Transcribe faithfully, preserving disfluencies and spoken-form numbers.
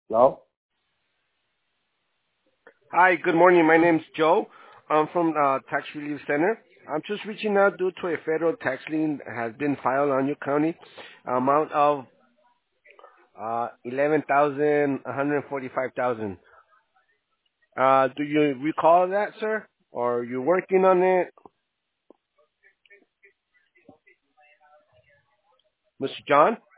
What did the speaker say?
Hello? Hi, good morning. My name's Joe. I'm from uh, Tax Relief Center. I'm just reaching out due to a federal tax lien has been filed on your county, amount of uh, eleven thousand one hundred forty-five thousand. Uh, do you recall that, sir? Or are you working on it, Mister John?